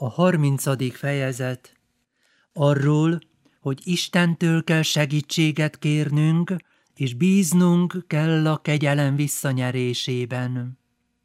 A 30. fejezet arról, hogy Istentől kell segítséget kérnünk, és bíznunk kell a kegyelem visszanyerésében.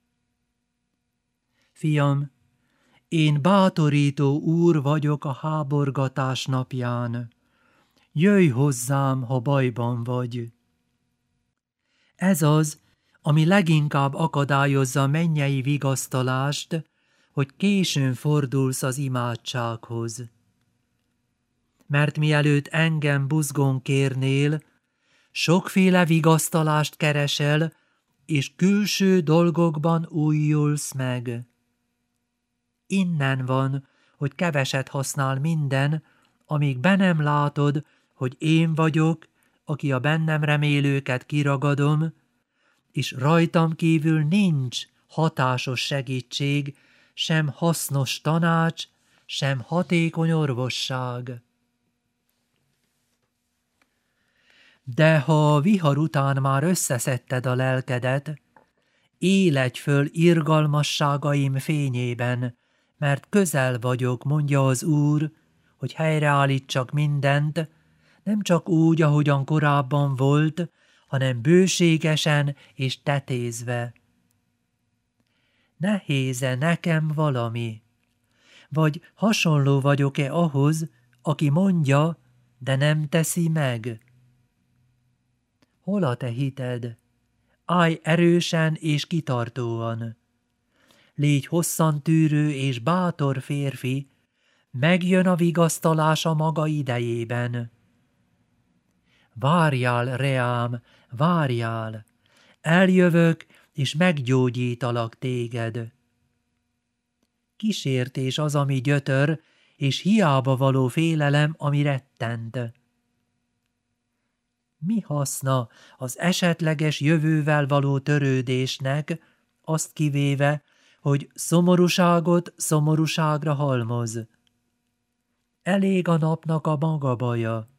Fiam, én bátorító úr vagyok a háborgatás napján. Jöjj hozzám, ha bajban vagy. Ez az, ami leginkább akadályozza a mennyei vigasztalást, hogy későn fordulsz az imádsághoz. Mert mielőtt engem buzgón kérnél, sokféle vigasztalást keresel, és külső dolgokban újulsz meg. Innen van, hogy keveset használ minden, amíg be nem látod, hogy én vagyok, aki a bennem remélőket kiragadom, és rajtam kívül nincs hatásos segítség, sem hasznos tanács, sem hatékony orvosság. De ha a vihar után már összeszedted a lelkedet, éledj föl irgalmasságaim fényében, mert közel vagyok, mondja az Úr, hogy helyreállítsak mindent, nem csak úgy, ahogyan korábban volt, hanem bőségesen és tetézve. Nehéz-e nekem valami? Vagy hasonló vagyok-e ahhoz, aki mondja, de nem teszi meg? Hol a te hited? Állj erősen és kitartóan. Légy hosszantűrő és bátor férfi, megjön a vigasztalás a maga idejében. Várjál, Reám, várjál, eljövök, és meggyógyítalak téged. Kísértés az, ami gyötör, és hiába való félelem, ami rettent. Mi haszna az esetleges jövővel való törődésnek, azt kivéve, hogy szomorúságot szomorúságra halmoz? Elég a napnak a maga baja.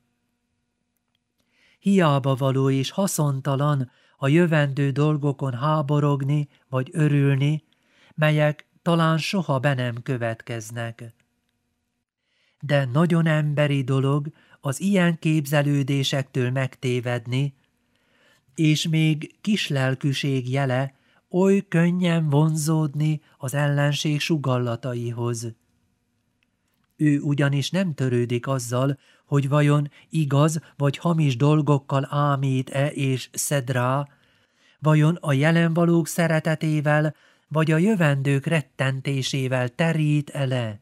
Hiába való és haszontalan a jövendő dolgokon háborogni vagy örülni, melyek talán soha be nem következnek. De nagyon emberi dolog az ilyen képzelődésektől megtévedni, és még kislelkűség jele oly könnyen vonzódni az ellenség sugallataihoz. Ő ugyanis nem törődik azzal, hogy vajon igaz vagy hamis dolgokkal ámít-e és szed rá, vajon a jelenvalók szeretetével vagy a jövendők rettentésével terít-e le.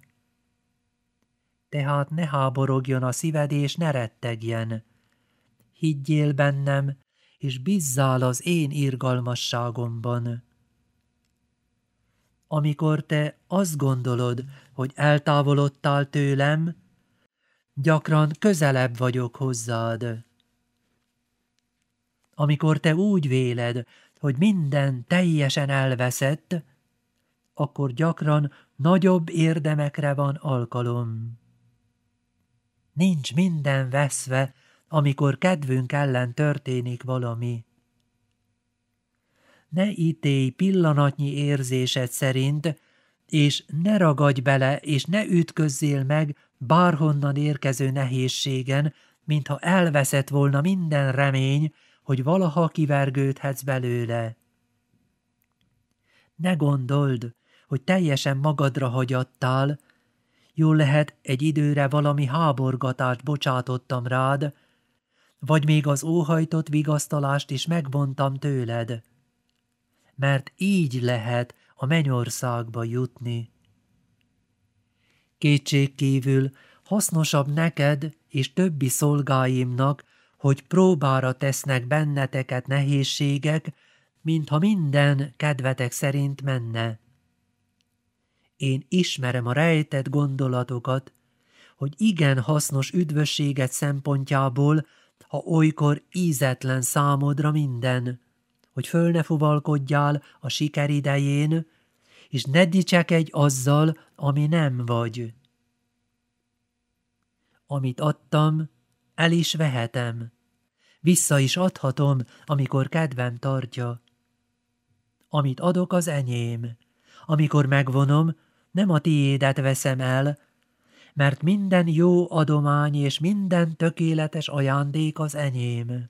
Tehát ne háborogjon a szíved és ne rettegjen. Higgyél bennem, és bízzál az én irgalmasságomban. Amikor te azt gondolod, hogy eltávolodtál tőlem, gyakran közelebb vagyok hozzád. Amikor te úgy véled, hogy minden teljesen elveszett, akkor gyakran nagyobb érdemekre van alkalom. Nincs minden veszve, amikor kedvünk ellen történik valami. Ne ítélj pillanatnyi érzésed szerint, és ne ragadj bele, és ne ütközzél meg bárhonnan érkező nehézségen, mintha elveszett volna minden remény, hogy valaha kivergődhetsz belőle. Ne gondold, hogy teljesen magadra hagyattál, jól lehet egy időre valami háborgatást bocsátottam rád, vagy még az óhajtott vigasztalást is megvontam tőled. Mert így lehet a mennyországba jutni. Kétségkívül hasznosabb neked és többi szolgáimnak, hogy próbára tesznek benneteket nehézségek, mintha minden kedvetek szerint menne. Én ismerem a rejtett gondolatokat, hogy igen hasznos üdvösséget szempontjából, ha olykor ízetlen számodra minden, hogy föl ne fuvalkodjál a siker idején, és ne dicsekedj azzal, ami nem vagy. Amit adtam, el is vehetem, vissza is adhatom, amikor kedvem tartja. Amit adok, az enyém. Amikor megvonom, nem a tiédet veszem el, mert minden jó adomány és minden tökéletes ajándék az enyém.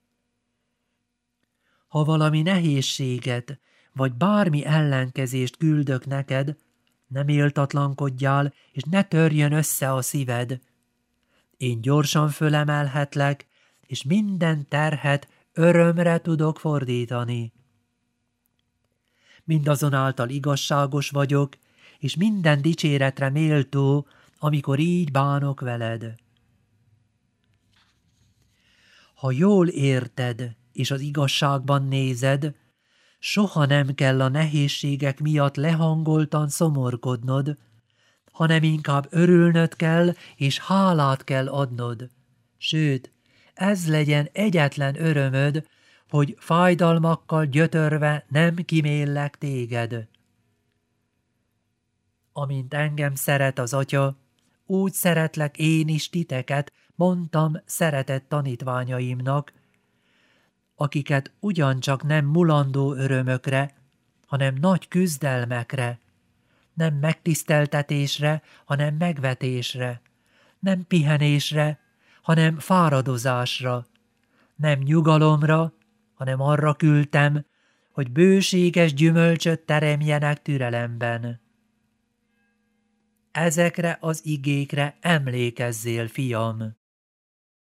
Ha valami nehézséget, vagy bármi ellenkezést küldök neked, ne méltatlankodjál, és ne törjön össze a szíved. Én gyorsan fölemelhetlek, és minden terhet örömre tudok fordítani. Mindazonáltal igazságos vagyok, és minden dicséretre méltó, amikor így bánok veled. Ha jól érted, és az igazságban nézed, soha nem kell a nehézségek miatt lehangoltan szomorkodnod, hanem inkább örülnöd kell, és hálát kell adnod. Sőt, ez legyen egyetlen örömöd, hogy fájdalmakkal gyötörve nem kiméllek téged. Amint engem szeret az Atya, úgy szeretlek én is titeket, mondtam szeretett tanítványaimnak, akiket ugyancsak nem mulandó örömökre, hanem nagy küzdelmekre, nem megtiszteltetésre, hanem megvetésre, nem pihenésre, hanem fáradozásra, nem nyugalomra, hanem arra küldtem, hogy bőséges gyümölcsöt teremjenek türelemben. Ezekre az igékre emlékezzél, fiam!